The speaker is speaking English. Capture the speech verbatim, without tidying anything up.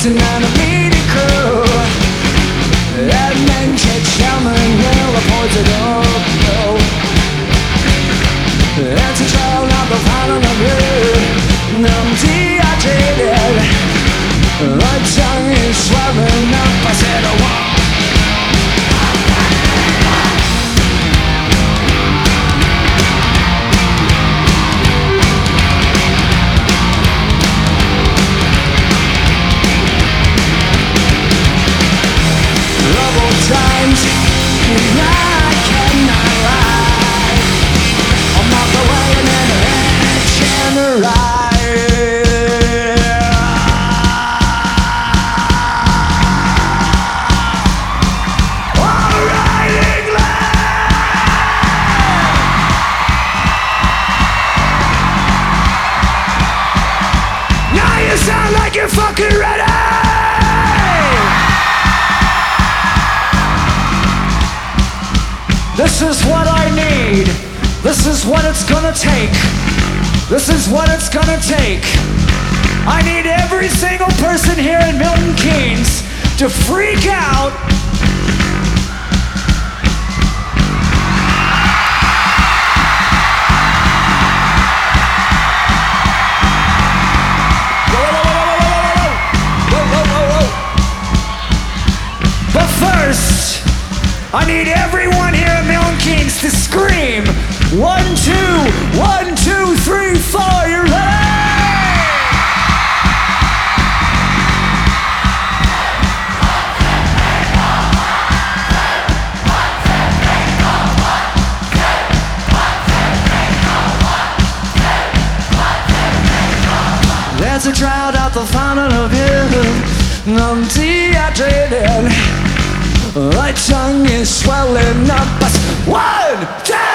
an enemy crew. That man can't tell me now I pointed up. It's a trail not the final of you. I'm dehydrated. My tongue is swelling up. I said I want. Times and I cannot lie. I'm not the way an edge and a ride. Alright, England! Now you sound like you're fucking ready! This is what I need. This is what it's gonna take. This is what it's gonna take. I need every single person here in Milton Keynes to freak out. But first, I need everyone here in Milton Keynes to scream. One, two, one, two, three, four, you're ready? There's a drought at the fountain of youth. I'm dehydrated. My tongue is swelling up. One, two.